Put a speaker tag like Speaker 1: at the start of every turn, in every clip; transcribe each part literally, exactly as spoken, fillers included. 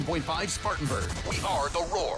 Speaker 1: point five Spartanburg. We are the Roar.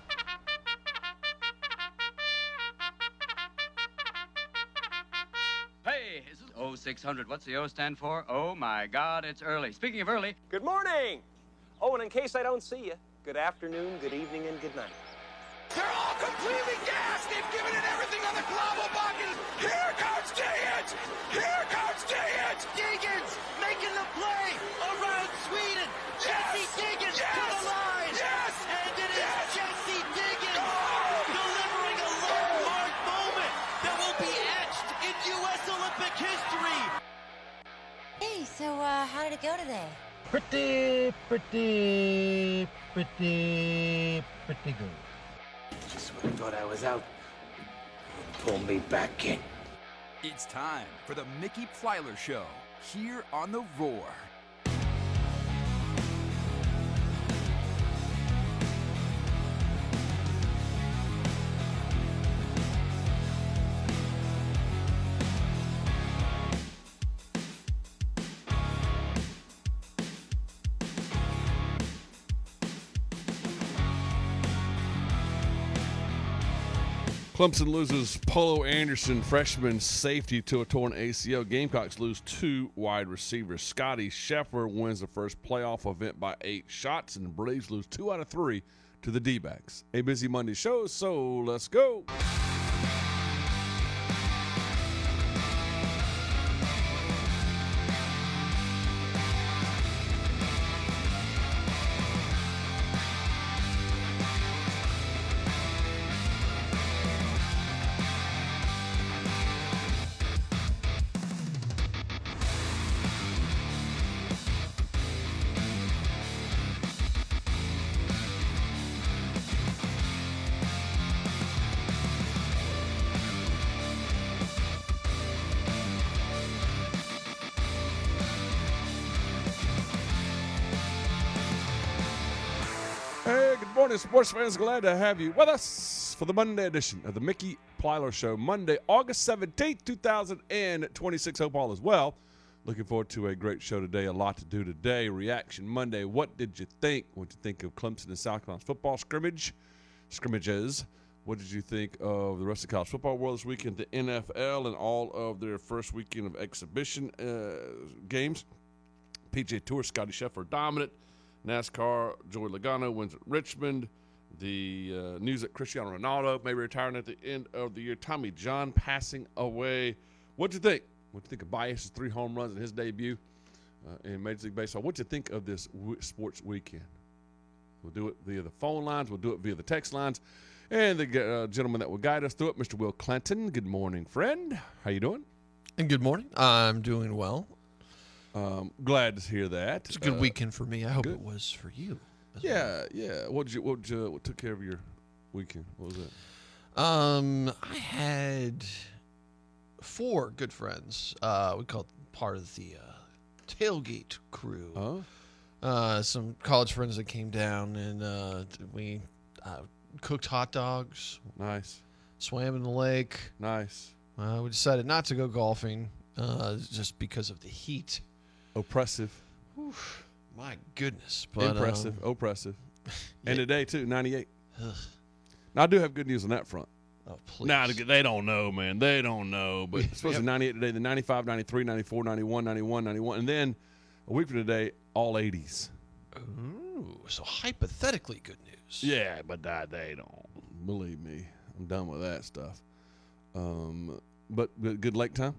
Speaker 2: Hey, is this oh six hundred? What's the O stand for? Oh, my God, it's early. Speaking of early.
Speaker 3: Good morning. Oh, and in case I don't see you, good afternoon, good evening, and good night.
Speaker 4: They're all completely gassed. They've given it everything on the global bucket. Here comes Degens. Here comes Degens.
Speaker 5: Degens making the play around Sweden.
Speaker 4: Yes!
Speaker 5: Jesse Degens
Speaker 4: Yes!
Speaker 5: to the line.
Speaker 4: Yes!
Speaker 5: And it is
Speaker 4: Yes!
Speaker 5: Jesse Degens
Speaker 4: Oh!
Speaker 5: delivering a landmark moment that will be etched in U S Olympic history.
Speaker 6: Hey, so uh, how did it go today?
Speaker 7: Pretty, pretty, pretty, pretty good.
Speaker 8: Just when I thought I was out, pull me back in.
Speaker 9: It's time for the Mickey Plyler Show, here on The Roar.
Speaker 10: Clemson loses Polo Anderson, freshman safety, to a torn A C L. Gamecocks lose two wide receivers. Scotty Scheffler wins the first playoff event by eight shots, and the Braves lose two out of three to the D-backs. A busy Monday show, so let's go. Hey, good morning, sports fans. Glad to have you with us for the Monday edition of the Mickey Plyler Show. Monday, August seventeenth, two thousand twenty-six. Hope all is well. Looking forward to a great show today. A lot to do today. Reaction Monday. What did you think? What did you think of Clemson and South Carolina's football scrimmage? Scrimmages. What did you think of the rest of the college football world this weekend? The N F L and all of their first weekend of exhibition uh, games. P G A Tour, Scotty Scheffler dominant. NASCAR, Joey Logano wins at Richmond. The uh, news that Cristiano Ronaldo may be retiring at the end of the year. Tommy John passing away. What'd you think? What'd you think of Bias's three home runs in his debut uh, in Major League Baseball? What'd you think of this w- sports weekend? We'll do it via the phone lines. We'll do it via the text lines. And the uh, gentleman that will guide us through it, Mister Will Clanton. Good morning, friend. How you doing?
Speaker 11: And good morning. I'm doing well.
Speaker 10: Um, glad to hear that.
Speaker 11: It's a good
Speaker 10: uh,
Speaker 11: weekend for me. I hope
Speaker 10: good.
Speaker 11: it was for you.
Speaker 10: Yeah, well. yeah. What did you? What, did you, what took care of your weekend? What was it?
Speaker 11: Um, I had four good friends. Uh, we called part of the uh, tailgate crew.
Speaker 10: Oh,
Speaker 11: uh, some college friends that came down, and uh, we uh, cooked hot dogs.
Speaker 10: Nice.
Speaker 11: Swam in the lake.
Speaker 10: Nice.
Speaker 11: Uh, we decided not to go golfing, uh, just because of the heat.
Speaker 10: Oppressive.
Speaker 11: Oof, my goodness. But,
Speaker 10: Impressive.
Speaker 11: Um,
Speaker 10: Oppressive.
Speaker 11: yeah.
Speaker 10: And today, too, ninety-eight.
Speaker 11: Ugh.
Speaker 10: Now, I do have good news on that front.
Speaker 11: Oh, please.
Speaker 10: Now, they don't know, man. They don't know. But
Speaker 11: We-
Speaker 10: it's supposed
Speaker 11: we
Speaker 10: to be ninety-eight today, then ninety-five, ninety-three, ninety-four, ninety-one, ninety-one, ninety-one. And then a week from today, all eighties.
Speaker 11: Ooh, so hypothetically good news.
Speaker 10: Yeah, but uh, they don't. Believe me. I'm done with that stuff. Um, but, but good lake time?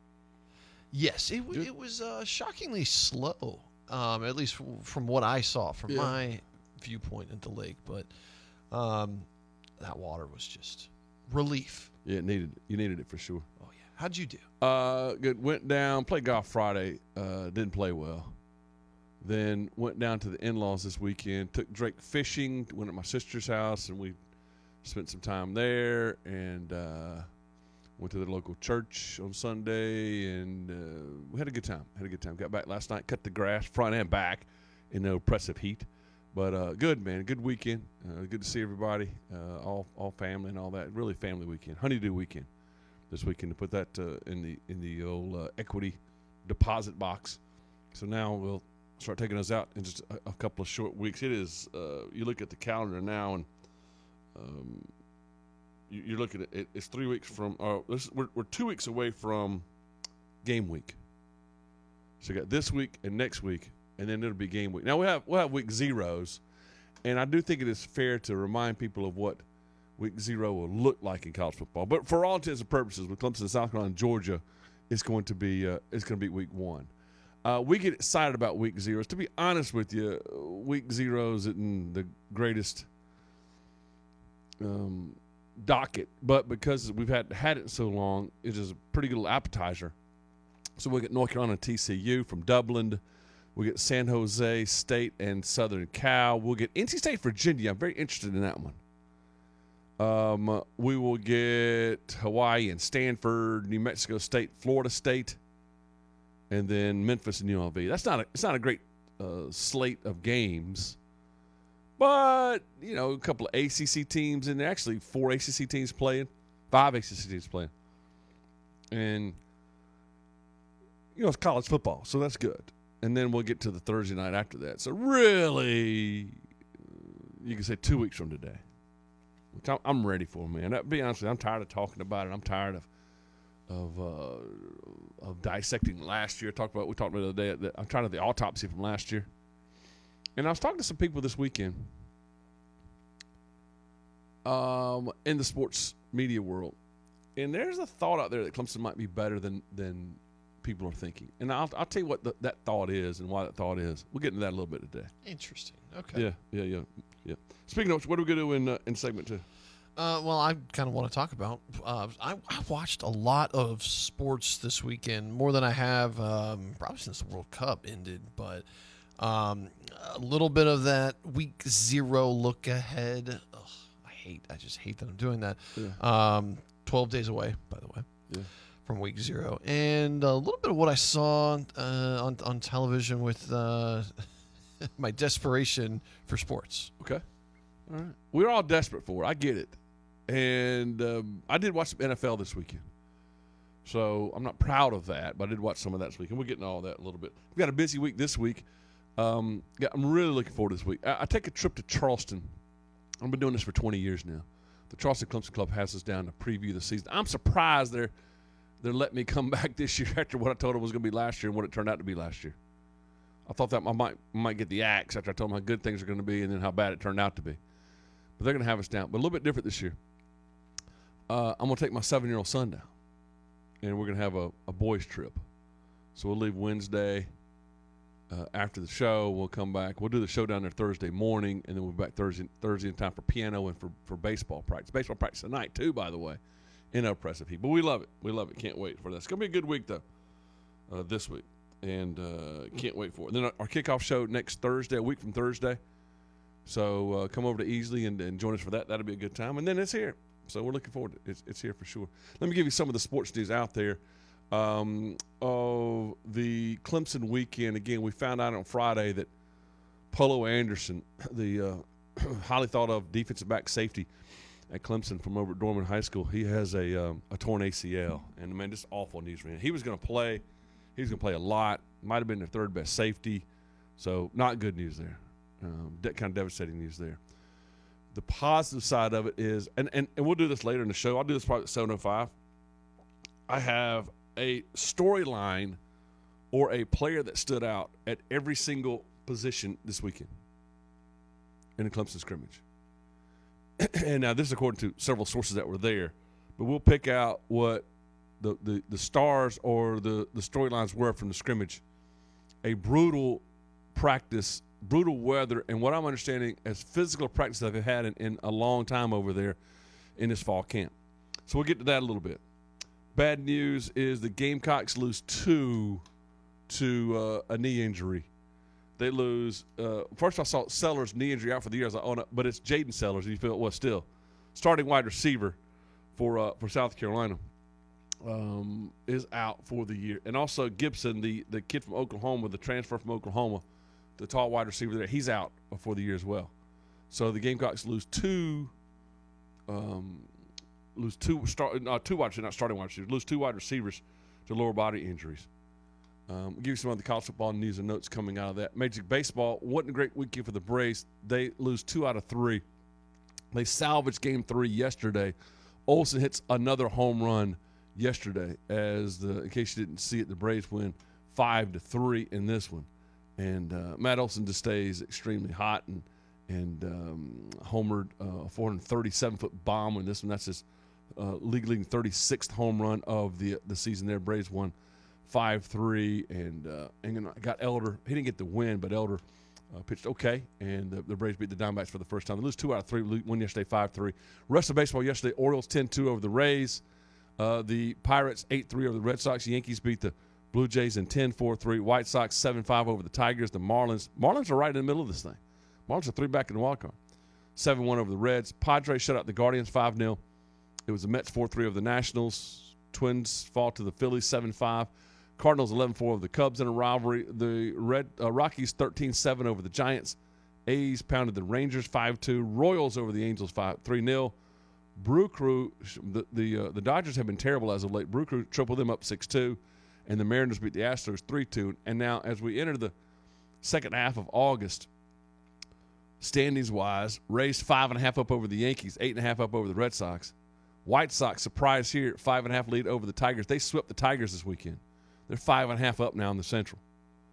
Speaker 11: Yes, it, w-
Speaker 10: Good.
Speaker 11: it was uh, shockingly slow, um, at least f- from what I saw from
Speaker 10: Yeah.
Speaker 11: my viewpoint at the lake. But um, that water was just relief.
Speaker 10: Yeah, it needed, you needed it for sure.
Speaker 11: Oh, yeah. How'd you do?
Speaker 10: Uh, good. Went down, played golf Friday. Uh, didn't play well. Then went down to the in-laws this weekend. Took Drake fishing. Went at my sister's house, and we spent some time there. And uh, went to the local church on Sunday, and uh, we had a good time. Had a good time. Got back last night. Cut the grass front and back in the oppressive heat. But uh, good, man. Good weekend. Uh, good to see everybody. Uh, all all family and all that. Really family weekend. Honeydew weekend. This weekend to put that uh, in the in the old uh, equity deposit box. So now we'll start taking us out in just a, a couple of short weeks. It is, uh, you look at the calendar now, and um, you, you're looking at it, it's three weeks from, uh, this, we're, we're two weeks away from game week. So you got this week and next week, and then it'll be game week. Now we have we'll have week zeros, and I do think it is fair to remind people of what week zero will look like in college football. But for all intents and purposes, with Clemson, South Carolina, and Georgia, it's going to be uh, it's going to be week one. Uh, we get excited about week zeros. To be honest with you, week zero isn't the greatest um, docket, but because we've had had it so long, it is a pretty good little appetizer. So we'll get North Carolina and T C U from Dublin. We'll get San Jose State and Southern Cal. We'll get N C State, Virginia. I'm very interested in that one. Um, we will get Hawaii and Stanford, New Mexico State, Florida State, and then Memphis and U N L V. That's not a, it's not a great uh, slate of games, but, you know, a couple of A C C teams in there. Actually, four A C C teams playing, five A C C teams playing. And, you know, it's college football, so that's good. And then we'll get to the Thursday night after that. So really, you can say two weeks from today. I'm ready for it, man. To be honest with you, I'm tired of talking about it. I'm tired of of uh, of dissecting last year. Talk about we talked about the other day. I'm tired of the autopsy from last year. And I was talking to some people this weekend um, in the sports media world, and there's a thought out there that Clemson might be better than than people are thinking. And I'll I'll tell you what the, that thought is and why that thought is. We'll get into that a little bit today.
Speaker 11: Interesting. Okay.
Speaker 10: Yeah, yeah, yeah, yeah. Speaking of which, what are we going to do in uh, in segment two?
Speaker 11: Uh, well, I kind of want to talk about. Uh, I, I watched a lot of sports this weekend, more than I have um, probably since the World Cup ended. But um, a little bit of that week zero look ahead. Ugh, I hate. I just hate that I'm doing that.
Speaker 10: Yeah.
Speaker 11: Um, Twelve days away, by the way.
Speaker 10: Yeah. From
Speaker 11: week zero, and a little bit of what I saw uh, on on television with uh, my desperation for sports.
Speaker 10: Okay. All right. We're all desperate for it. I get it. And um, I did watch some N F L this weekend. So I'm not proud of that, but I did watch some of that this weekend. We'll get into all that a little bit. We've got a busy week this week. Um, yeah, I'm really looking forward to this week. I, I take a trip to Charleston. I've been doing this for twenty years now. The Charleston Clemson Club has us down to preview the season. I'm surprised they're, they're letting me come back this year after what I told them was going to be last year and what it turned out to be last year. I thought that I might, might get the axe after I told them how good things are going to be and then how bad it turned out to be. But they're going to have us down. But a little bit different this year. Uh, I'm going to take my seven-year-old son down, and we're going to have a, a boys' trip. So we'll leave Wednesday uh, after the show. We'll come back. We'll do the show down there Thursday morning, and then we'll be back Thursday Thursday in time for piano and for, for baseball practice. Baseball practice tonight, too, by the way, in Oppressive Heat. But we love it. We love it. Can't wait for that. It's going to be a good week, though, uh, this week, and uh, can't wait for it. And then our, our kickoff show next Thursday, a week from Thursday. So uh, come over to Easley and, and join us for that. That'll be a good time. And then it's here. So we're looking forward to it. It's, it's here for sure. Let me give you some of the sports news out there. Um, of the Clemson weekend, again, we found out on Friday that Polo Anderson, the uh, highly thought of defensive back safety at Clemson from over at Dorman High School, he has a um, a torn A C L. And, man, just awful news for him. He was going to play. He was going to play a lot. Might have been their third best safety. So not good news there. Um, de- kind of devastating news there. The positive side of it is, and, and, and we'll do this later in the show. I'll do this probably at seven oh five. I have a storyline or a player that stood out at every single position this weekend in the Clemson scrimmage. And now this is according to several sources that were there, but we'll pick out what the, the, the stars or the, the storylines were from the scrimmage. A brutal practice, brutal weather, and what I'm understanding as physical practice that they've had in, in a long time over there in this fall camp. So we'll get to that a little bit. Bad news is the Gamecocks lose two to uh, a knee injury. They lose. Uh, first, I saw Sellers' knee injury out for the year. I was like, oh, no, but it's Jaden Sellers. And you feel it was still starting wide receiver for uh, for South Carolina um, is out for the year. And also Gibson, the, the kid from Oklahoma, the transfer from Oklahoma, the tall wide receiver there, he's out for the year as well. So the Gamecocks lose two um, lose two start uh, two wide not starting wide receivers, lose two wide receivers to lower body injuries. Um, we'll give you some other college football news and notes coming out of that. Major League Baseball wasn't a great weekend for the Braves. They lose two out of three. They salvaged game three yesterday. Olsen hits another home run yesterday. As the, in case you didn't see it, the Braves win five to three in this one. And uh, Matt Olson just stays extremely hot and and um, homered uh, a four hundred thirty-seven foot bomb in this one. That's his uh, league leading thirty-sixth home run of the the season. There, Braves won five three, and uh, and got Elder. He didn't get the win, but Elder uh, pitched okay, and the, the Braves beat the Diamondbacks for the first time. They lose two out of three. Won yesterday five three. Rest of baseball yesterday: Orioles ten two over the Rays. Uh, the Pirates eight three over the Red Sox. Yankees beat the Blue Jays in ten four three. White Sox seven five over the Tigers. The Marlins. Marlins are right in the middle of this thing. Marlins are three back in the wild card. seven one over the Reds. Padres shut out the Guardians five nil. It was the Mets four three over the Nationals. Twins fall to the Phillies seven five. Cardinals eleven four over the Cubs in a rivalry. The Red uh, Rockies thirteen seven over the Giants. A's pounded the Rangers five two. Royals over the Angels three nil. Brew Crew, the the, uh, the Dodgers have been terrible as of late. Brew Crew tripled them up six two. And the Mariners beat the Astros three two. And now as we enter the second half of August, standings-wise, Rays five and a half up over the Yankees, eight and a half up over the Red Sox. White Sox, surprise here, five and a half lead over the Tigers. They swept the Tigers this weekend. They're five and a half up now in the Central.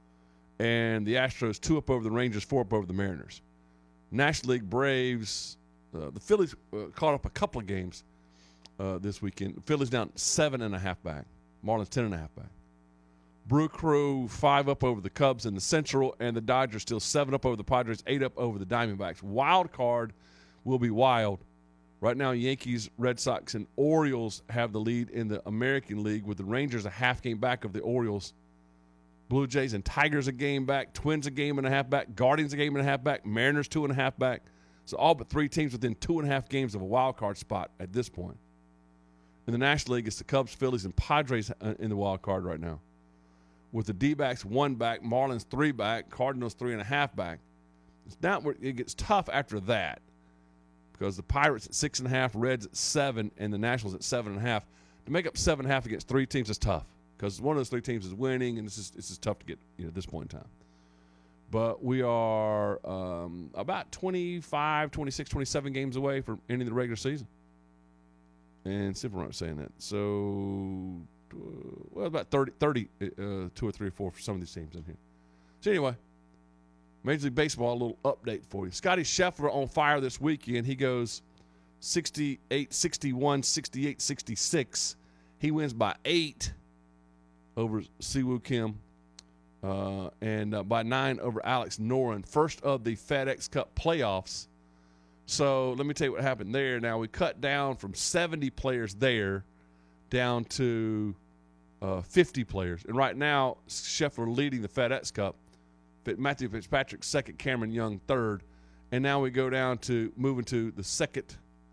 Speaker 10: And the Astros, two up over the Rangers, four up over the Mariners. National League Braves, uh, the Phillies uh, caught up a couple of games uh, this weekend. The Phillies down seven and a half back. Marlins ten and a half back. Brew Crew, five up over the Cubs in the Central, and the Dodgers still seven up over the Padres, eight up over the Diamondbacks. Wild card will be wild. Right now, Yankees, Red Sox, and Orioles have the lead in the American League, with the Rangers a half game back of the Orioles. Blue Jays and Tigers a game back, Twins a game and a half back, Guardians a game and a half back, Mariners two and a half back. So all but three teams within two and a half games of a wild card spot at this point. In the National League, it's the Cubs, Phillies, and Padres in the wild card right now. With the D-backs one back, Marlins three back, Cardinals three and a half back. It's not where it gets tough after that, because the Pirates at six and a half, Reds at seven, and the Nationals at seven and a half. To make up seven and a half against three teams is tough, because one of those three teams is winning, and it's just, it's just tough to get, you know, at this point in time. But we are um, about twenty-five, twenty-six, twenty-seven games away from ending the regular season. And see if I'm right saying that. So, uh, well, about thirty, thirty uh, two or three or four for some of these teams in here. So anyway, Major League Baseball, a little update for you. Scotty Scheffler on fire this weekend. He goes sixty-eight, sixty-one, sixty-eight, sixty-six. He wins by eight over Siwoo Kim, uh, and uh, by nine over Alex Noren. First of the FedEx Cup playoffs. So let me tell you what happened there. Now, we cut down from seventy players there down to uh, fifty players. And right now, Scheffler leading the FedEx Cup. Matthew Fitzpatrick second, Cameron Young third. And now we go down to moving to the second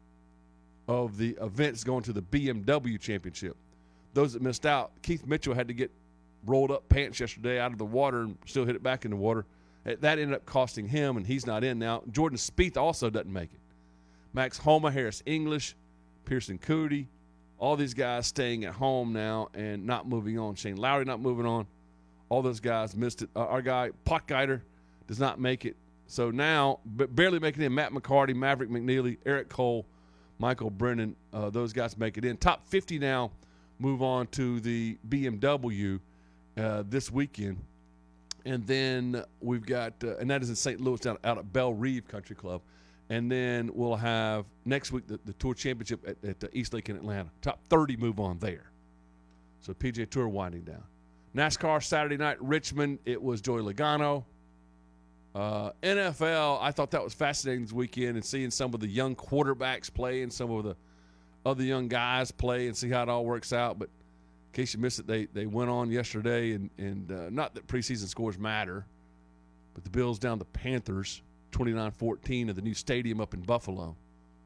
Speaker 10: of the events, going to the B M W Championship. Those that missed out, Keith Mitchell had to get rolled up pants yesterday out of the water and still hit it back in the water. That ended up costing him, and he's not in now. Jordan Spieth also doesn't make it. Max Homa, Harris English, Pearson Coody, all these guys staying at home now and not moving on. Shane Lowry not moving on. All those guys missed it. Uh, our guy, Potgeider, does not make it. So now, b- barely making it in, Matt McCarty, Maverick McNeely, Eric Cole, Michael Brennan, uh, those guys make it in. Top fifty now move on to the B M W uh, this weekend. And then we've got, uh, and that is in Saint Louis, down out at Belle Reve Country Club. And then we'll have next week the, the Tour Championship at, at the East Lake in Atlanta. Top thirty move on there. So P G A Tour winding down. NASCAR Saturday night, Richmond, it was Joey Logano. Uh, N F L, I thought that was fascinating this weekend, and seeing some of the young quarterbacks play and some of the other young guys play and see how it all works out. But in case you missed it, they they went on yesterday, and, and uh, not that preseason scores matter, but the Bills down the Panthers twenty-nine fourteen at the new stadium up in Buffalo.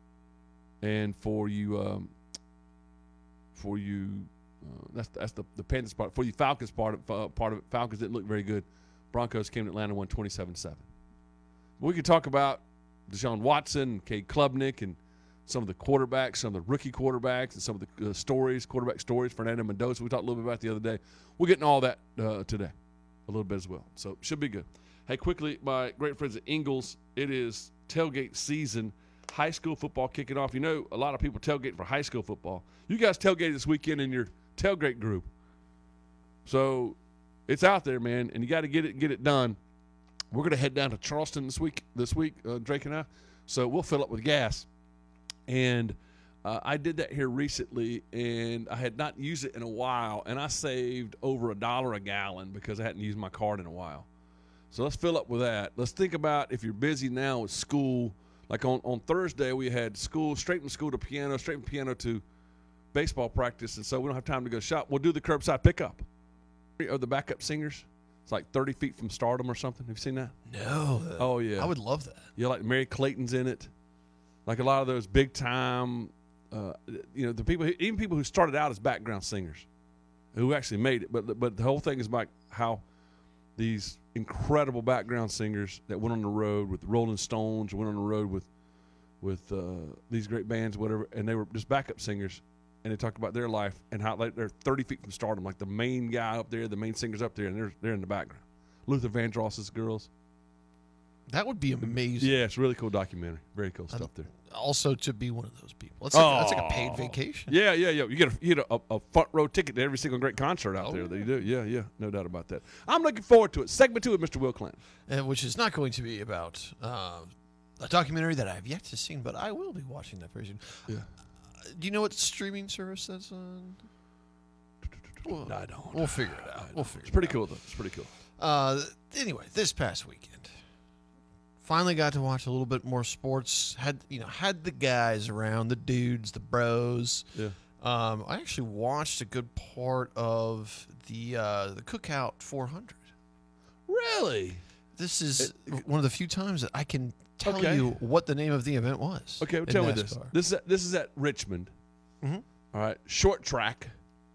Speaker 10: And for you, um, for you, uh, that's that's the, the Panthers part. For you Falcons part of, uh, part of it, Falcons didn't look very good. Broncos came to Atlanta, won twenty-seven seven. We could talk about Deshaun Watson, Cade Klubnik, and some of the quarterbacks, some of the rookie quarterbacks, and some of the uh, stories, quarterback stories. Fernando Mendoza, we talked a little bit about the other day. We're getting all that uh, today, a little bit as well. So should be good. Hey, quickly, my great friends at Ingles, it is tailgate season. High school football kicking off. You know, a lot of people tailgate for high school football. You guys tailgate this weekend in your tailgate group. So it's out there, man, and you got to get it get it done. We're going to head down to Charleston this week, this week, uh, Drake and I. So we'll fill up with gas. And uh, I did that here recently, and I had not used it in a while, and I saved over a dollar a gallon because I hadn't used my card in a while. So let's fill up with that. Let's think about if you're busy now with school. Like on, on Thursday, we had school, straight from school to piano, straight from piano to baseball practice, and so we don't have time to go shop. We'll do the curbside pickup. Of the backup singers, it's like thirty feet from stardom or something. Have you seen that?
Speaker 11: No.
Speaker 10: Oh, yeah.
Speaker 11: I would love that.
Speaker 10: Yeah, like Mary Clayton's in it. Like a lot of those big time, uh, you know, the people, even people who started out as background singers, who actually made it. But but the whole thing is about how these incredible background singers that went on the road with the Rolling Stones, went on the road with with uh, these great bands, whatever, and they were just backup singers, and they talked about their life and how like, they're thirty feet from stardom, like the main guy up there, the main singer's up there, and they're they're in the background. Luther Vandross's girls.
Speaker 11: That would be amazing.
Speaker 10: Yeah, it's a really cool documentary. Very cool stuff
Speaker 11: I'd,
Speaker 10: there.
Speaker 11: Also, to be one of those people. That's like,
Speaker 10: oh,
Speaker 11: that's like a paid vacation.
Speaker 10: Yeah, yeah, yeah. You get a, you get a, a front row ticket to every single great concert out
Speaker 11: oh,
Speaker 10: there
Speaker 11: yeah.
Speaker 10: that you do. Yeah, yeah, no doubt about that. I'm looking forward to it. Segment two with Mister Will Clinton.
Speaker 11: Uh, which is not going to be about uh, a documentary that I have yet to see, but I will be watching that very soon.
Speaker 10: Yeah.
Speaker 11: Uh, do you know what streaming service that's on? Well,
Speaker 10: I don't.
Speaker 11: We'll figure it out. We'll figure
Speaker 10: It's pretty
Speaker 11: it
Speaker 10: cool,
Speaker 11: out.
Speaker 10: though. It's pretty cool.
Speaker 11: Uh, anyway, this past weekend, finally got to watch a little bit more sports. Had you know had the guys around, the dudes, the bros.
Speaker 10: Yeah.
Speaker 11: Um, I actually watched a good part of the uh, the Cookout four hundred.
Speaker 10: Really?
Speaker 11: This is one of the few times that I can tell
Speaker 10: Okay.
Speaker 11: you what the name of the event was.
Speaker 10: Okay, well,
Speaker 11: in
Speaker 10: tell me this.
Speaker 11: NASCAR.
Speaker 10: This is at, this is at Richmond.
Speaker 11: Mhm.
Speaker 10: All right, short track.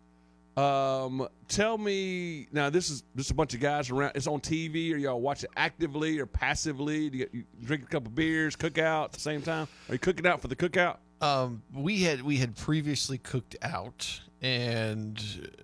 Speaker 10: Um, tell me now. This is just a bunch of guys around. It's on T V. Or y'all watch it actively or passively? Do you, you drink a couple beers, cook out at the same time? Are you cooking out for the cookout?
Speaker 11: Um, we had we had previously cooked out, and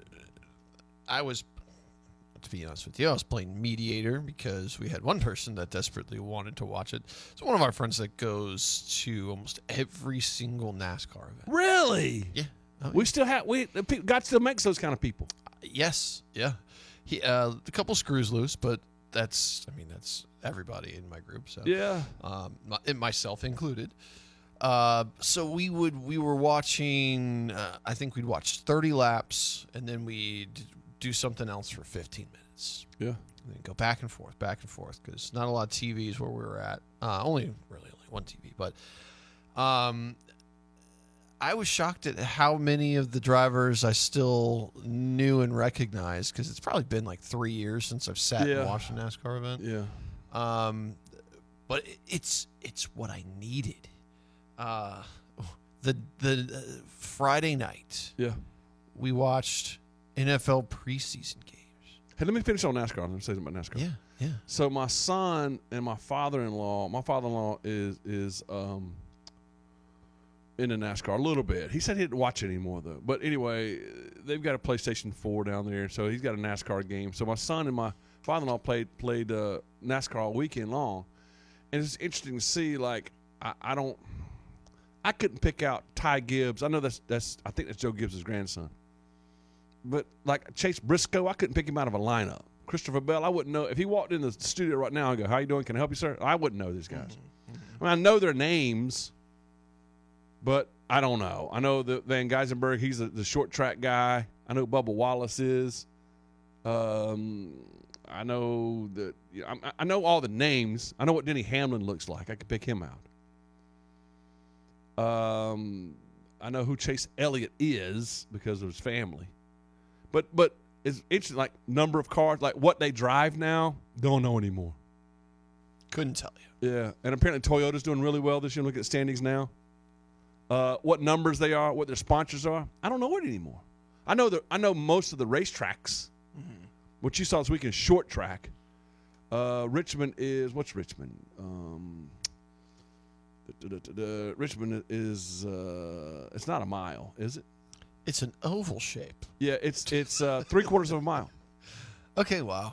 Speaker 11: I was, to be honest with you, I was playing mediator because we had one person that desperately wanted to watch it. It's one of our friends that goes to almost every single NASCAR event.
Speaker 10: Really?
Speaker 11: Yeah. Oh,
Speaker 10: We still have we the pe- God still makes those kind of people.
Speaker 11: Yes, yeah. He uh, a couple screws loose, but that's I mean that's everybody in my group. So
Speaker 10: Yeah.
Speaker 11: um, my- and myself included. Uh, so we would we were watching. Uh, I think we'd watch thirty laps, and then we'd do something else for fifteen minutes.
Speaker 10: Yeah.
Speaker 11: And then go back and forth, back and forth, because not a lot of T Vs where we were at. Uh, only really only one T V, but um. I was shocked at how many of the drivers I still knew and recognized because it's probably been like three years since I've sat
Speaker 10: Yeah.
Speaker 11: and watched a NASCAR event.
Speaker 10: Yeah.
Speaker 11: Um, but it- it's it's what I needed. Uh, the the uh, Friday night,
Speaker 10: Yeah.
Speaker 11: we watched N F L preseason games.
Speaker 10: Hey, let me finish on NASCAR. Let me say something about NASCAR.
Speaker 11: Yeah, yeah.
Speaker 10: So my son and my father-in-law, my father-in-law is is um in the NASCAR a little bit. He said he didn't watch it anymore though. But anyway, they've got a PlayStation four down there, so he's got a NASCAR game. So my son and my father-in-law played played uh, NASCAR all weekend long, and it's interesting to see. Like I, I don't, I couldn't pick out Ty Gibbs. I know that's that's I think that's Joe Gibbs' grandson. But like Chase Briscoe, I couldn't pick him out of a lineup. Christopher Bell, I wouldn't know if he walked in the studio right now and go, "How you doing? Can I help you, sir?" I wouldn't know these guys. I mean, I know their names, but I don't know. I know that Van Geisenberg, he's the, the short track guy. I know who Bubba Wallace is. Um, I know that you know, I, I know all the names. I know what Denny Hamlin looks like. I could pick him out. Um, I know who Chase Elliott is because of his family. But but it's interesting, like number of cars, like what they drive now, don't know anymore.
Speaker 11: Couldn't tell you.
Speaker 10: Yeah, and apparently Toyota's doing really well this year. Look at the standings now. Uh, what numbers they are, what their sponsors are, I don't know it anymore. I know the I know most of the racetracks. Mm-hmm. What you saw this weekend, short track. Uh, Richmond is what's Richmond? Um, Uh, Richmond is uh, it's not a mile, is it?
Speaker 11: It's an oval shape.
Speaker 10: Yeah, it's it's uh, three quarters of a mile.
Speaker 11: Okay, wow.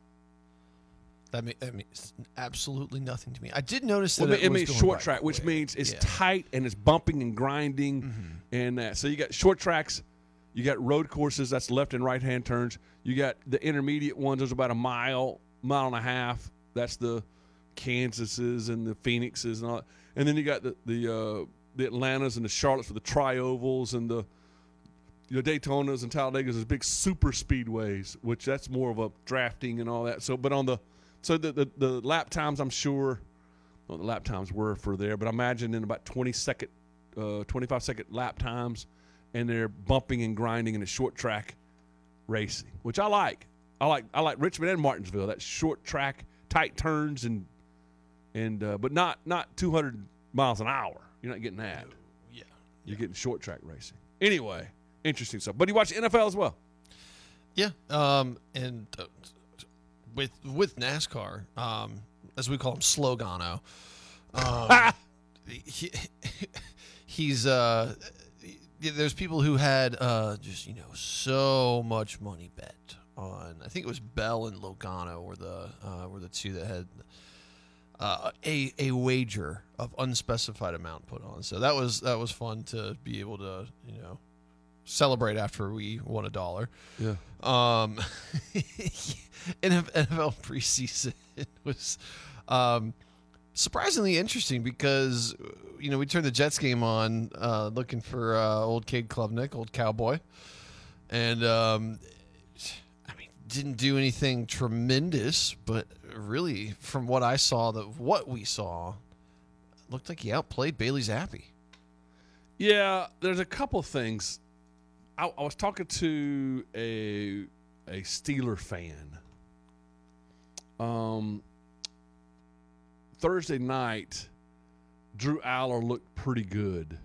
Speaker 11: That, mean, that means absolutely nothing to me. I did notice that
Speaker 10: Well,
Speaker 11: it,
Speaker 10: it
Speaker 11: was
Speaker 10: means
Speaker 11: going
Speaker 10: short
Speaker 11: by
Speaker 10: track, which
Speaker 11: quick.
Speaker 10: means it's
Speaker 11: Yeah.
Speaker 10: tight and it's bumping and grinding,
Speaker 11: Mm-hmm.
Speaker 10: and uh, so you got short tracks, you got road courses that's left and right hand turns. You got the intermediate ones. There's about a mile, mile and a half. That's the Kansases and the Phoenixes and all. And then you got the the uh, the Atlantas and the Charlottes for the tri-ovals and the you know Daytonas and Talladegas is big super speedways, which that's more of a drafting and all that. So, but on the so the the, the lap times, I'm sure, well, the lap times were for there, but I imagine in about twenty second, uh, twenty-five second lap times, and they're bumping and grinding in a short track racing, which I like. I like I like Richmond and Martinsville. That short track, tight turns and and uh, but not not two hundred miles an hour. You're not getting that.
Speaker 11: Yeah,
Speaker 10: you're getting short track racing. Anyway, interesting stuff. But you watch N F L as well.
Speaker 11: Yeah, um, and uh, with with NASCAR, um, as we call him, Slogano. Um, he, he's uh, there's people who had uh, just you know so much money bet on. I think it was Bell and Logano were the uh, were the two that had uh, a a wager of unspecified amount put on. So that was that was fun to be able to you know. celebrate after we won a dollar.
Speaker 10: Yeah.
Speaker 11: Um, N F L preseason was um, surprisingly interesting because, you know, we turned the Jets game on uh, looking for uh, old Cade Klubnik, old cowboy. And, um, I mean, didn't do anything tremendous, but really from what I saw, the what we saw, looked like he outplayed Bailey Zappi.
Speaker 10: Yeah, there's a couple things. I, I was talking to a a Steeler fan. Um, Thursday night, Drew Aller looked pretty good,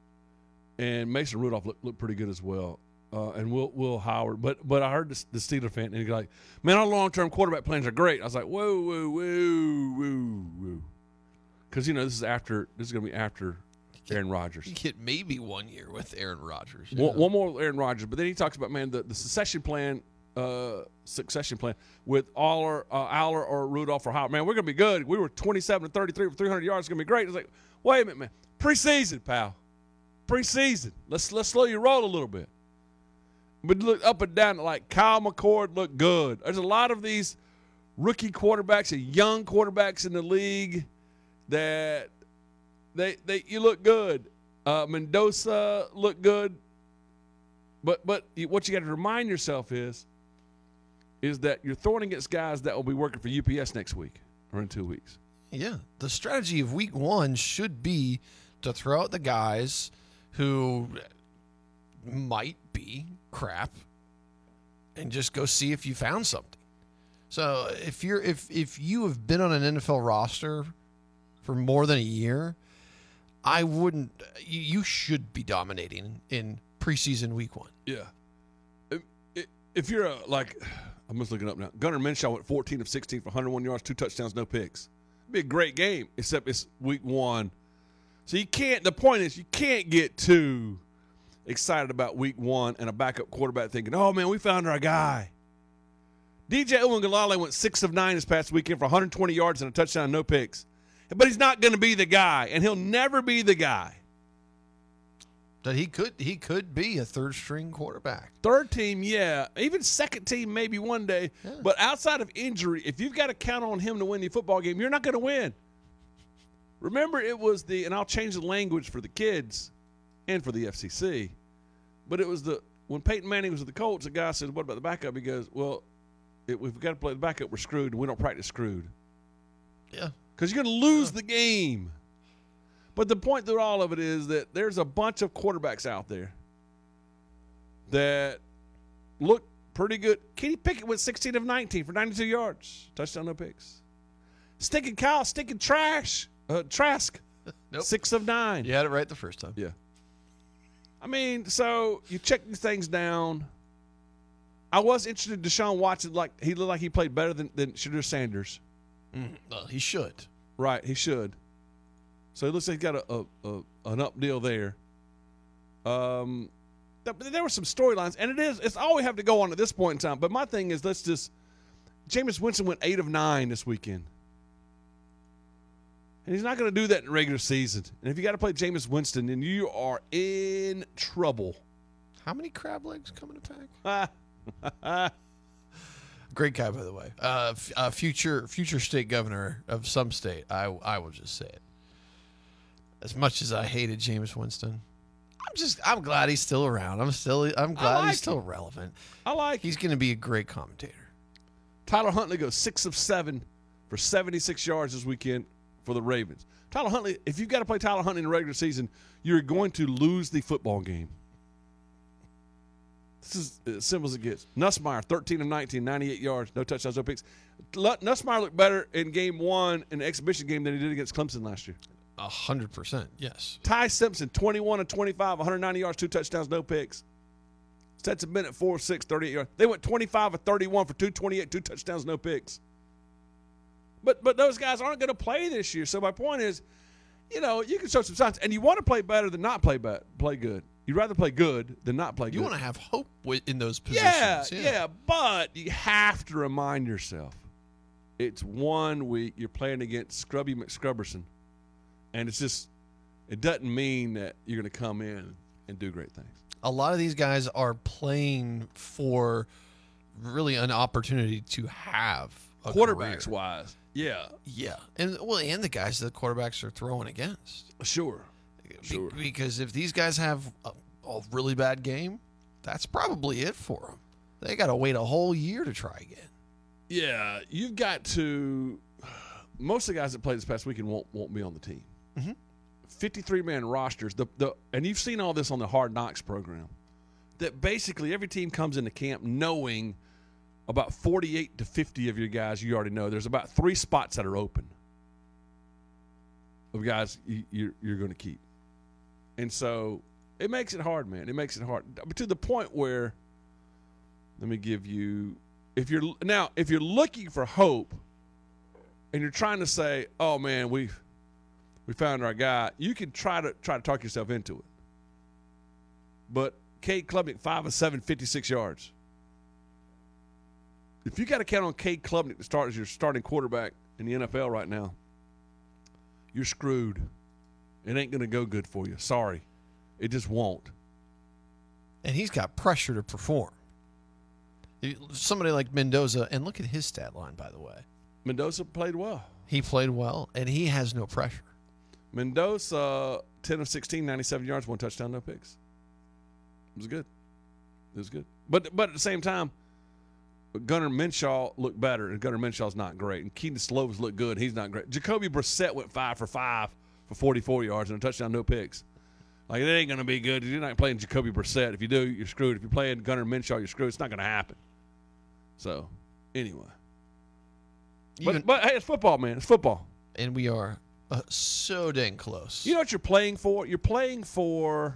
Speaker 10: and Mason Rudolph looked, looked pretty good as well, uh, and Will Will Howard. But but I heard the, the Steeler fan, and he's like, "Man, our long term quarterback plans are great." I was like, "Whoa, whoa, whoa, whoa, whoa," because you know this is after this is going to be after Aaron Rodgers.
Speaker 11: You get maybe one year with Aaron Rodgers.
Speaker 10: One, one more with Aaron Rodgers, but then he talks about, man, the, the succession plan, uh, succession plan with Aller, uh, Aller or Rudolph or Howard. Man, we're going to be good. We were twenty-seven to thirty-three for three hundred yards. It's going to be great. It's like, wait a minute, man. Preseason, pal. Preseason. Let's let's slow your roll a little bit. But look up and down, like Kyle McCord looked good. There's a lot of these rookie quarterbacks and young quarterbacks in the league that – They, they, you look good. Uh, Mendoza looked good, but but what you got to remind yourself is, is that you're throwing against guys that will be working for U P S next week or in two weeks.
Speaker 11: Yeah, the strategy of week one should be to throw out the guys who might be crap, and just go see if you found something. So if you're if if you have been on an N F L roster for more than a year, I wouldn't. You, you should be dominating in preseason week one.
Speaker 10: Yeah. If, if you're a, like, I'm just looking up now. Gunnar Minshew went fourteen of sixteen for one hundred one yards, two touchdowns, no picks. It'd be a great game, except it's week one. So you can't. The point is, you can't get too excited about week one and a backup quarterback thinking, "Oh man, we found our guy." D J Uiagalelei went six of nine this past weekend for one hundred twenty yards and a touchdown, no picks. But he's not going to be the guy, and he'll never be the guy.
Speaker 11: That he could he could be a third string quarterback.
Speaker 10: Third team, yeah. Even second team, maybe one day.
Speaker 11: Yeah.
Speaker 10: But outside of injury, if you've got to count on him to win the football game, you're not going to win. Remember, it was the, and I'll change the language for the kids and for the F C C, but it was the, when Peyton Manning was at the Colts, the guy said, "What about the backup?" He goes, "Well, if we've got to play the backup, we're screwed, and we don't practice screwed."
Speaker 11: Yeah.
Speaker 10: Because you're going to lose the game. But the point through all of it is that there's a bunch of quarterbacks out there that look pretty good. Kenny Pickett went sixteen of nineteen for ninety-two yards. Touchdown, no picks. Stinking Kyle, stinking Trash, uh, Trask,
Speaker 11: Nope.
Speaker 10: six of nine.
Speaker 11: You had it right the first time.
Speaker 10: Yeah. I mean, so you check these things down. I was interested in Deshaun Watson. Like, he looked like he played better than, than Shadur Sanders.
Speaker 11: Mm, well, he should.
Speaker 10: Right, he should. So it looks like he got a, a, a an up deal there. Um, th- there were some storylines, and it is it's all we have to go on at this point in time. But my thing is, let's just Jameis Winston went eight of nine this weekend, and he's not going to do that in the regular season. And if you got to play Jameis Winston, then you are in trouble.
Speaker 11: How many crab legs come in a pack? Great guy, by the way. Uh, f- uh, future future state governor of some state. I I will just say it. As much as I hated Jameis Winston, I'm just I'm glad he's still around. I'm still I'm glad
Speaker 10: like
Speaker 11: he's still
Speaker 10: him.
Speaker 11: relevant.
Speaker 10: I like.
Speaker 11: He's going to be a great commentator.
Speaker 10: Tyler Huntley goes six of seven for seventy-six yards this weekend for the Ravens. Tyler Huntley, if you've got to play Tyler Huntley in the regular season, you're going to lose the football game. This is as simple as it gets. Nussmeier, thirteen of nineteen, ninety-eight yards, no touchdowns, no picks. Nussmeier looked better in game one in the exhibition game than he did against Clemson last year.
Speaker 11: A hundred percent, yes.
Speaker 10: Ty Simpson, twenty-one of twenty-five, one hundred ninety yards, two touchdowns, no picks. Stetson Bennett, four of six, thirty-eight yards. They went twenty-five of thirty-one for two twenty-eight, two touchdowns, no picks. But but those guys aren't going to play this year. So my point is, you know, you can show some signs, and you want to play better than not play bad, play good. You'd rather play good than not play good.
Speaker 11: You want to have hope wi- in those positions.
Speaker 10: Yeah,
Speaker 11: Yeah,
Speaker 10: yeah, but you have to remind yourself, it's one week you're playing against Scrubby McScrubberson, and it's just, it doesn't mean that you're going to come in and do great things.
Speaker 11: A lot of these guys are playing for really an opportunity to have a
Speaker 10: Quarterbacks
Speaker 11: career.
Speaker 10: wise, yeah,
Speaker 11: Yeah, and well, and the guys that quarterbacks are throwing against.
Speaker 10: sure.
Speaker 11: Be-
Speaker 10: Sure.
Speaker 11: Because if these guys have a, a really bad game, that's probably it for them. They got to wait a whole year to try again.
Speaker 10: Yeah, you've got to. Most of the guys that played this past weekend won't won't be on the team.
Speaker 11: Mm-hmm.
Speaker 10: fifty-three man rosters. The the and you've seen all this on the Hard Knocks program. That basically every team comes into camp knowing about forty-eight to fifty of your guys. You already know there's about three spots that are open of guys you, you're you're going to keep, and so it makes it hard, man. It makes it hard to the point where. Let me give you. If you're now, if you're looking for hope, and you're trying to say, "Oh man, we we found our guy," you can try to try to talk yourself into it. But Cade Klubnik, five of seven, fifty-six yards. If you got to count on Cade Klubnik to start as your starting quarterback in the N F L right now, you're screwed. It ain't going to go good for you. Sorry, it just won't.
Speaker 11: And he's got pressure to perform. Somebody like Mendoza, and look at his stat line, by the way.
Speaker 10: Mendoza played well.
Speaker 11: He played well, and he has no pressure.
Speaker 10: Mendoza, ten of sixteen, ninety-seven yards, one touchdown, no picks. It was good. It was good. But but at the same time, Gunnar Minshaw looked better, and Gunnar Minshaw's not great. And Keaton Slovis looked good. He's not great. Jacoby Brissett went five for five for forty-four yards and a touchdown, no picks. Like, it ain't going to be good. You're not playing Jacoby Brissett. If you do, you're screwed. If you're playing Gunnar Minshaw, you're screwed. It's not going to happen. So, anyway.
Speaker 11: Even,
Speaker 10: but, but, hey, it's football, man. It's football.
Speaker 11: And we are uh, so dang close.
Speaker 10: You know what you're playing for? You're playing for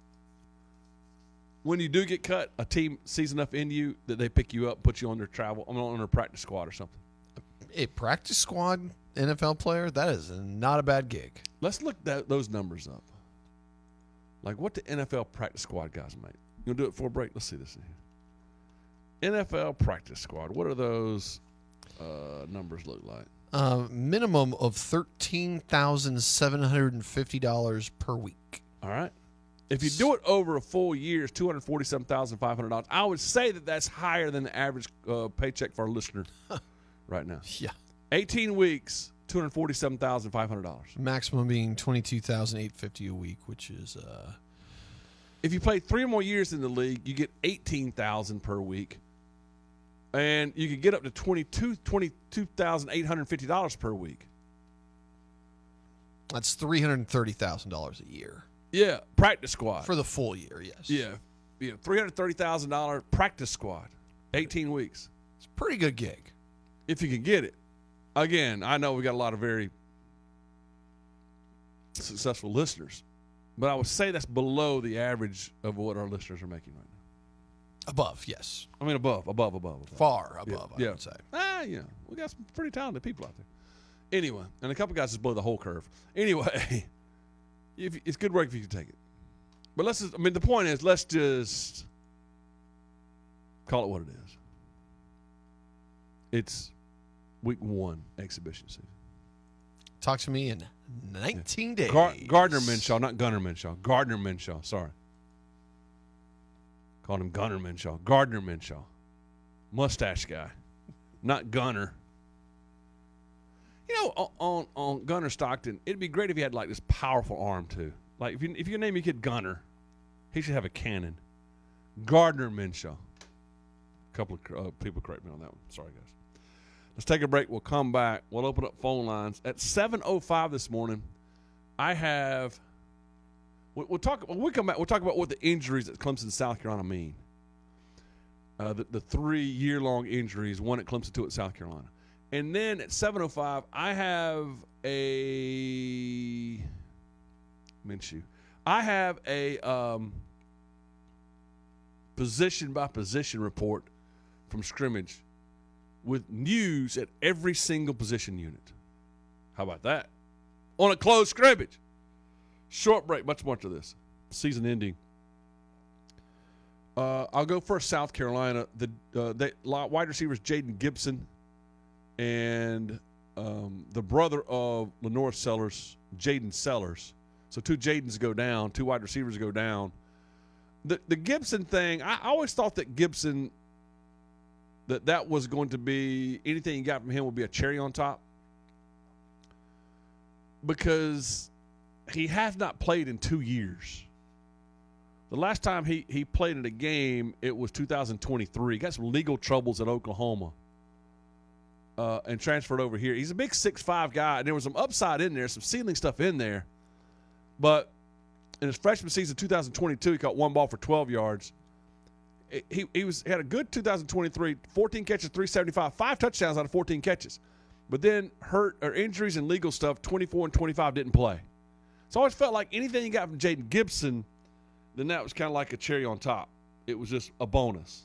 Speaker 10: when you do get cut, a team sees enough in you that they pick you up, put you on their travel, on their practice squad or something.
Speaker 11: A practice squad N F L player, that is not a bad gig.
Speaker 10: Let's look that, those numbers up. Like what the N F L practice squad guys make. You want to do it for a break? Let's see this in here. N F L practice squad. What are those uh, numbers look like?
Speaker 11: Uh, minimum of thirteen thousand seven hundred and fifty dollars per week.
Speaker 10: All right. If you do it over a full year, it's two hundred forty-seven thousand five hundred dollars. I would say that that's higher than the average uh, paycheck for our listener right now.
Speaker 11: Yeah.
Speaker 10: eighteen weeks, two hundred forty-seven thousand five hundred dollars.
Speaker 11: Maximum being twenty-two thousand eight hundred fifty dollars a week, which is. Uh,
Speaker 10: if you play three more years in the league, you get eighteen thousand dollars per week. And you could get up to twenty-two thousand eight hundred fifty dollars per week.
Speaker 11: That's three hundred thirty thousand dollars a year.
Speaker 10: Yeah, practice squad.
Speaker 11: For the full year, yes.
Speaker 10: Yeah, yeah, three hundred thirty thousand dollars practice squad, eighteen weeks.
Speaker 11: It's a pretty good gig.
Speaker 10: If you can get it. Again, I know we got a lot of very successful listeners, but I would say that's below the average of what our listeners are making right now.
Speaker 11: Above, yes.
Speaker 10: I mean above, above, above. above.
Speaker 11: Far above,
Speaker 10: yeah.
Speaker 11: I would say.
Speaker 10: Ah, yeah. We got some pretty talented people out there. Anyway, and a couple guys just blow the whole curve. Anyway, if, it's good work if you can take it. But let's just, I mean, the point is, let's just call it what it is. It's week one exhibition season.
Speaker 11: Talk to me in nineteen
Speaker 10: yeah.
Speaker 11: days.
Speaker 10: Gar- Gardner Minshew, not Gunnar Minshew. Gardner Minshew, sorry. Called him Gunnar Minshew. Gardner Minshew. Mustache guy, not Gunner. You know, on, on Gunner Stockton, it'd be great if he had, like, this powerful arm, too. Like, if you, if you name your kid Gunner, he should have a cannon. Gardner Minshew. A couple of uh, people correct me on that one. Sorry, guys. Let's take a break. We'll come back. We'll open up phone lines. At seven oh five this morning, I have we'll, – we'll talk when we come back, we'll talk about what the injuries at Clemson, South Carolina mean. Uh, the, the three-year-long injuries, one at Clemson, two at South Carolina. And then at seven oh five, I have a Minshew. I have a um, position-by-position report from scrimmage with news at every single position unit. How about that? On a closed scrimmage. Short break, much more to this. Season ending. Uh, I'll go first, South Carolina. The uh, they, wide receivers Jaden Gibson and um, the brother of Lenore Sellers, Jaden Sellers. So two Jadens go down, two wide receivers go down. The the Gibson thing, I always thought that Gibson, that that was going to be, anything you got from him would be a cherry on top, because he has not played in two years. The last time he, he played in a game, it was two thousand twenty-three. He got some legal troubles at Oklahoma uh, and transferred over here. He's a big six five guy, and there was some upside in there, some ceiling stuff in there. But in his freshman season, two thousand twenty-two, he caught one ball for twelve yards. He he was he had a good two thousand twenty-three, fourteen catches, three seventy-five, five touchdowns out of fourteen catches. But then hurt or injuries and legal stuff, twenty-four and twenty-five didn't play. So I always felt like anything you got from Jaden Gibson, then that was kind of like a cherry on top. It was just a bonus.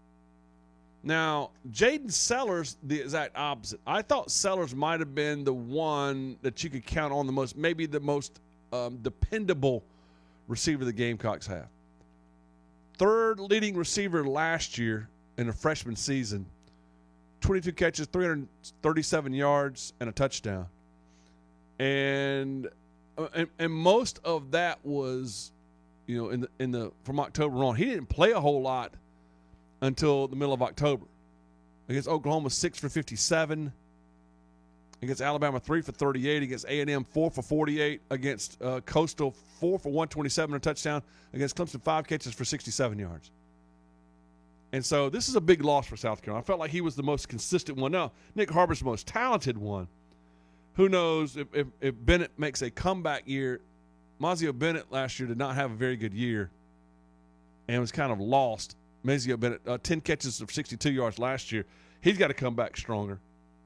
Speaker 10: Now, Jaden Sellers, the exact opposite. I thought Sellers might have been the one that you could count on the most, maybe the most um, dependable receiver the Gamecocks have. Third leading receiver last year in a freshman season, twenty-two catches, three hundred thirty-seven yards, and a touchdown. And and, and most of that was, you know, in the in the from October on. He didn't play a whole lot until the middle of October. Against Oklahoma, six for fifty-seven. Against Alabama, three for thirty-eight. Against A and M, four for forty-eight. Against uh, Coastal, four for one twenty-seven, a touchdown. Against Clemson, five catches for sixty-seven yards. And so this is a big loss for South Carolina. I felt like he was the most consistent one. Now, Nick Harbor's the most talented one. Who knows if, if, if Bennett makes a comeback year. Mazio Bennett last year did not have a very good year and was kind of lost. Mazio Bennett, uh, ten catches of sixty-two yards last year. He's got to come back stronger.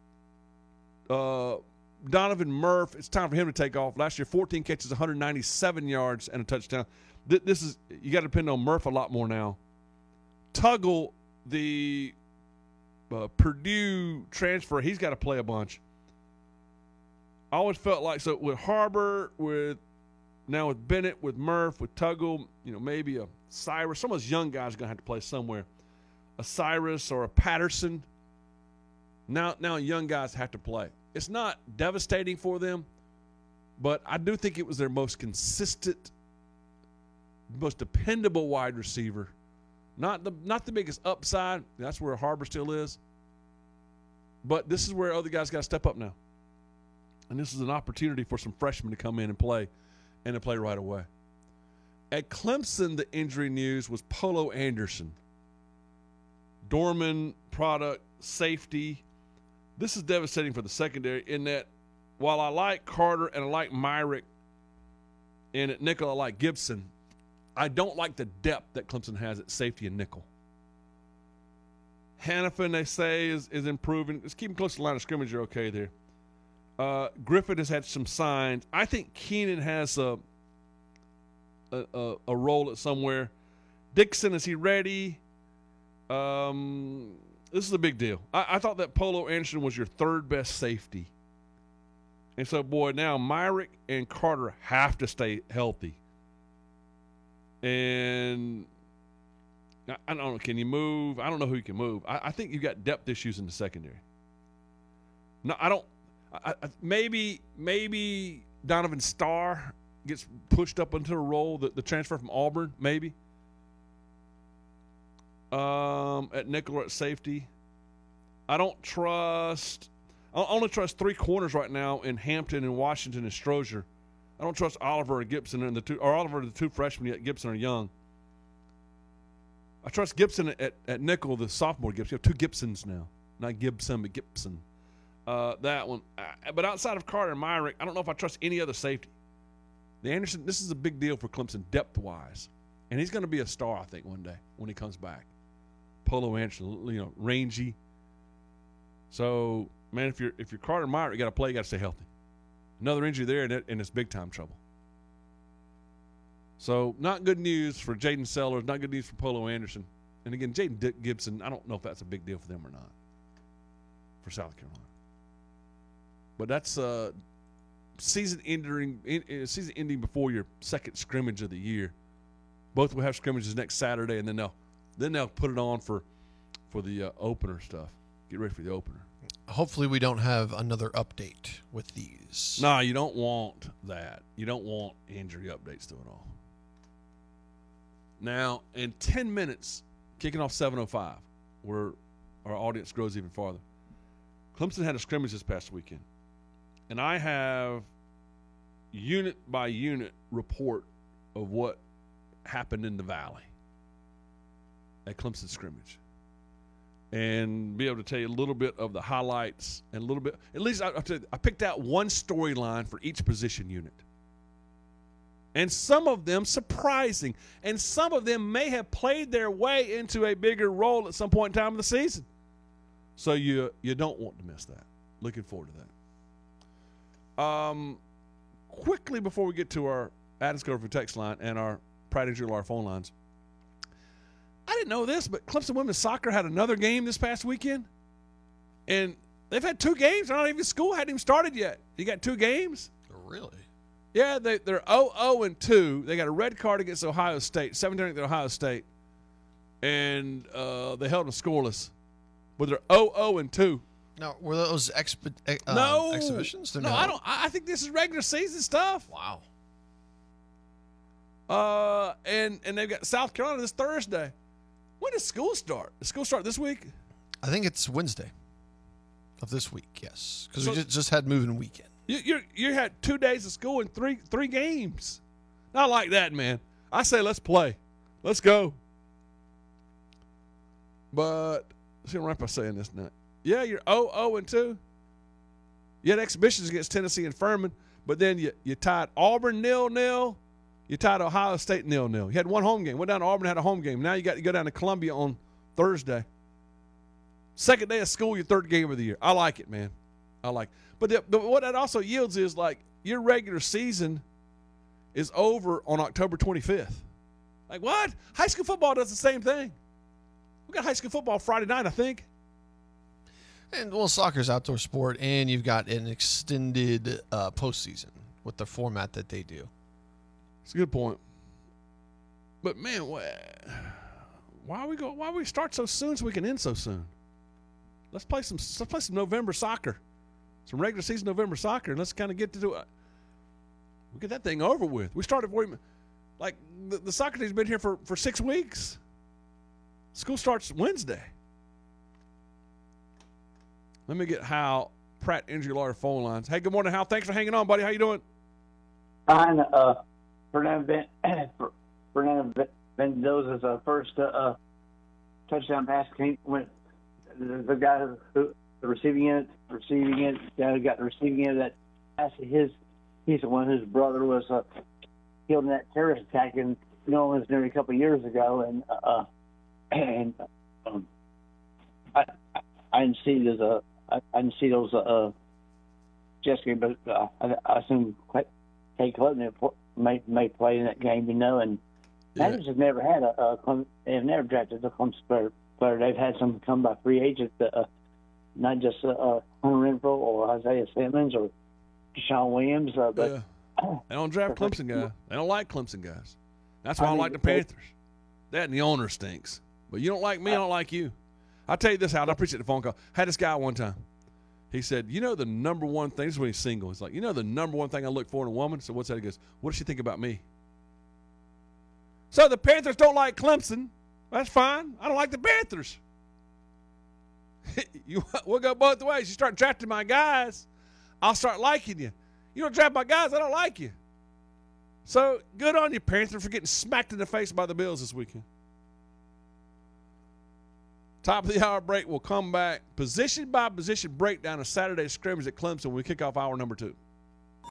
Speaker 10: Uh, Donovan Murph, it's time for him to take off. Last year, fourteen catches, one hundred ninety-seven yards, and a touchdown. Th- this is you got to depend on Murph a lot more now. Tuggle, the uh, Purdue transfer, he's got to play a bunch. I always felt like, so with Harbor, with now with Bennett, with Murph, with Tuggle, you know, maybe a Cyrus. Some of those young guys are going to have to play somewhere. A Cyrus or a Patterson. Now, now young guys have to play. It's not devastating for them, but I do think it was their most consistent, most dependable wide receiver. Not the not the biggest upside. That's where Harbor still is. But this is where other guys got to step up now. And this is an opportunity for some freshmen to come in and play, and to play right away. At Clemson, the injury news was Polo Anderson. Dorman product, safety. This is devastating for the secondary in that while I like Carter and I like Myrick, and at nickel I like Gibson, I don't like the depth that Clemson has at safety and nickel. Hannafin, they say, is, is improving. Just keep him close to the line of scrimmage. You're okay there. Uh, Griffin has had some signs. I think Keenan has a, a, a, a role at somewhere. Dixon, is he ready? Um, this is a big deal. I, I thought that Polo Anderson was your third best safety And so, boy, now Myrick and Carter have to stay healthy. And I, I don't know, can you move? I don't know who you can move. I, I think you've got depth issues in the secondary. No, I don't. I, I, maybe maybe Donovan Starr gets pushed up into a role, the, the transfer from Auburn, maybe. Um, at nickel or at safety. I don't trust – I only trust three corners right now in Hampton and Washington and Strozier. I don't trust Oliver or Gibson and the two – or Oliver the two freshmen, yet Gibson are young. I trust Gibson at, at nickel, the sophomore Gibson. You have two Gibsons now. Not Gibson, but Gibson. Uh, that one. Uh, but outside of Carter and Myrick, I don't know if I trust any other safety. The Anderson – this is a big deal for Clemson depth-wise. And he's going to be a star, I think, one day when he comes back. Polo Anderson, you know, rangy. So, man, if you're if you're Carter and Myrick, you got to play, you got to stay healthy. Another injury there, and, it, and it's big time trouble. So, not good news for Jaden Sellers, not good news for Polo Anderson. And again, Jaden D- Gibson, I don't know if that's a big deal for them or not for South Carolina. But that's uh, season ending, in, uh, season ending before your second scrimmage of the year. Both will have scrimmages next Saturday, and then they'll then they'll put it on for for the uh, opener stuff. Get ready for the opener.
Speaker 11: Hopefully we don't have another update with these.
Speaker 10: No, you don't want that. You don't want injury updates to it all. Now, in ten minutes, kicking off seven oh five, where our audience grows even farther, Clemson had a scrimmage this past weekend. And I have unit by unit report of what happened in the Valley at Clemson scrimmage. And be able to tell you a little bit of the highlights and a little bit, at least I, I picked out one storyline for each position unit. And some of them surprising. And some of them may have played their way into a bigger role at some point in time of the season. So you you don't want to miss that. Looking forward to that. Um, quickly before we get to our Addis Cover text line and our Pratt and Jular phone lines, I didn't know this, but Clemson women's soccer had another game this past weekend. And they've had two games. They're not even school hadn't even started yet. You got two games?
Speaker 11: Really?
Speaker 10: Yeah, they, they're oh oh and two. They got a red card against Ohio State, seventeen at Ohio State. And uh, they held them scoreless. But they're oh oh and two.
Speaker 11: Now, were those expi- uh,
Speaker 10: no,
Speaker 11: exhibitions?
Speaker 10: No, no, I don't. I think this is regular season stuff.
Speaker 11: Wow.
Speaker 10: Uh, and and they've got South Carolina this Thursday. When does school start? Does school start this week?
Speaker 11: I think it's Wednesday of this week. Yes, because
Speaker 10: So-
Speaker 11: we just, just had moving weekend.
Speaker 10: You you you had two days of school and three three games. Not like that, man. I say let's play, let's go. But see, I'm right by saying this now. Yeah, you're oh oh and two. You had exhibitions against Tennessee and Furman, but then you you tied Auburn nil nil. You tied Ohio State nil nil. You had one home game. Went down to Auburn, had a home game. Now you got to go down to Columbia on Thursday. Second day of school, your third game of the year. I like it, man. I like it. But the, the, what that also yields is, like, your regular season is over on October twenty-fifth. Like, what? High school football does the same thing. We got high school football Friday night, I think.
Speaker 11: And, well, soccer's outdoor sport, and you've got an extended uh, postseason with the format that they do.
Speaker 10: It's a good point. But, man, why, why are we go? Why we start so soon so we can end so soon? Let's play some. Let's play some November soccer, some regular season November soccer, and let's kind of get to do it. We get that thing over with. We started like the, the soccer team's been here for, for six weeks. School starts Wednesday. Let me get Hal Pratt, injury lawyer, phone lines. Hey, good morning, Hal. Thanks for hanging on, buddy. How you doing?
Speaker 12: Fine. Uh, Fernando Ben, Fernando Mendoza's uh, first uh, uh, touchdown pass came when the, the guy who the receiving it, receiving it, the guy who got the receiving end of that pass. His he's the one whose brother was uh, killed in that terrorist attack in New Orleans nearly a couple of years ago, and uh, and um, I I didn't see those uh I, I didn't see those uh Jessica, but uh, I, I assume Kate Clinton may may play in that game, you know, and
Speaker 10: Yeah.
Speaker 12: Matters have never had a, a Clem- they've never drafted a Clemson player. player. They've had some come by free agents, uh, not just uh, uh, Hunter Renfro or Isaiah Simmons or Deshaun Williams. Uh, but
Speaker 10: Yeah. They don't draft Clemson guys. They don't like Clemson guys. That's why I,
Speaker 12: I
Speaker 10: don't
Speaker 12: mean,
Speaker 10: like the Panthers. That and the owner stinks. But you don't like me, I don't like you. I'll tell you this, Howard. I appreciate the phone call. I had this guy one time. He said, you know the number one thing, this is when he's single. He's like, you know the number one thing I look for in a woman? So what's that? He goes, what does she think about me? So the Panthers don't like Clemson. That's fine. I don't like the Panthers. you, we'll go both ways. You start drafting my guys, I'll start liking you. You don't draft my guys, I don't like you. So good on you, Panther, for getting smacked in the face by the Bills this weekend. Top of the hour break. We'll come back. Position by position breakdown of Saturday's scrimmage at Clemson when we kick off hour number two.